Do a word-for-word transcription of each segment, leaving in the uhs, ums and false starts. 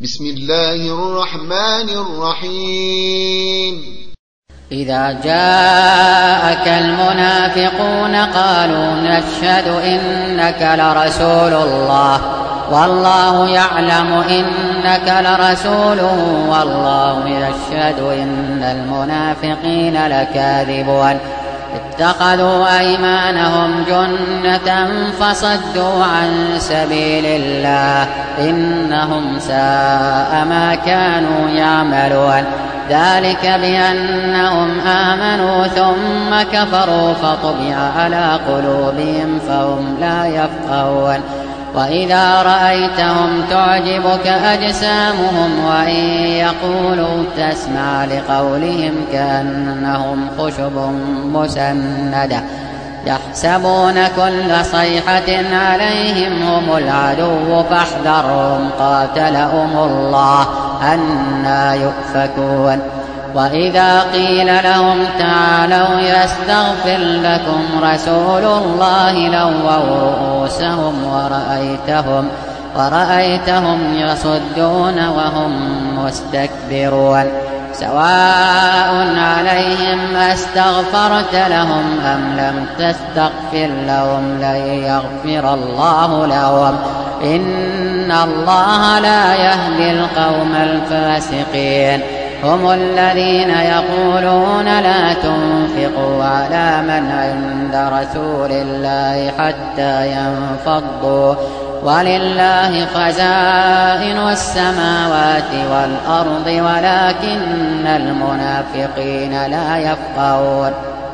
بسم الله الرحمن الرحيم. إذا جاءك المنافقون قالوا نشهد إنك لرسول الله والله يعلم إنك لرسوله والله يشهد إن المنافقين لكاذبون اتخذوا أيمانهم جنة فصدوا عن سبيل الله إنهم ساء ما كانوا يعملون ذلك بأنهم آمنوا ثم كفروا فطبع على قلوبهم فهم لا يفقهون وإذا رأيتهم تعجبك أجسامهم وإن يقولوا تسمع لقولهم كأنهم خشب مسندة يحسبون كل صيحة عليهم هم العدو فاحذرهم قاتلهم الله أنى يؤفكون وإذا قيل لهم تعالوا يستغفر لكم رسول الله لووا رؤوسهم ورأيتهم, ورأيتهم يصدون وهم مستكبرون سواء عليهم أستغفرت لهم أم لم تستغفر لهم لن يغفر الله لهم إن الله لا يهدي القوم الفاسقين هم الذين يقولون لا تنفقوا على من عند رسول الله حتى ينفضوا ولله خزائن السماوات والأرض ولكن المنافقين لا يفقهون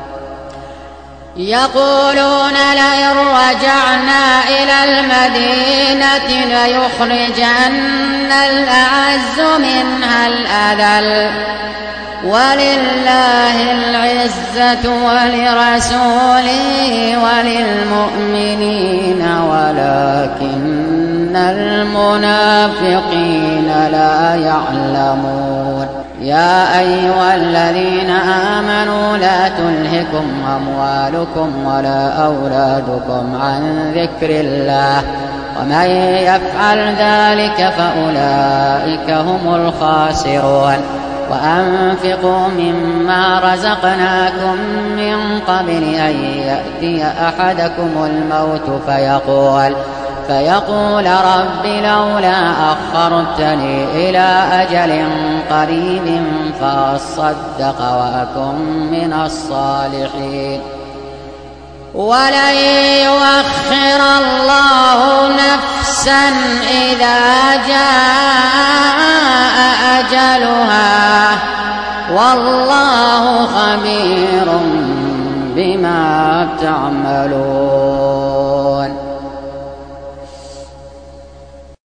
يقولون لئن رجعنا إلى المدينة ليخرجن الأعز منها الأذل ولله العزة ولرسوله وللمؤمنين ولكن المنافقين لا يعلمون يا أيها الذين آمنوا لا تلهكم أموالكم ولا أولادكم عن ذكر الله ومن يفعل ذلك فأولئك هم الخاسرون وأنفقوا مما رزقناكم من قبل أن يأتي أحدكم الموت فيقول فيقول رب لولا أخرتني إلى أجل قريب فأصدق وأكن من الصالحين ولن يؤخر الله نفسا إذا جاء أجلها والله خبير بما تعملون.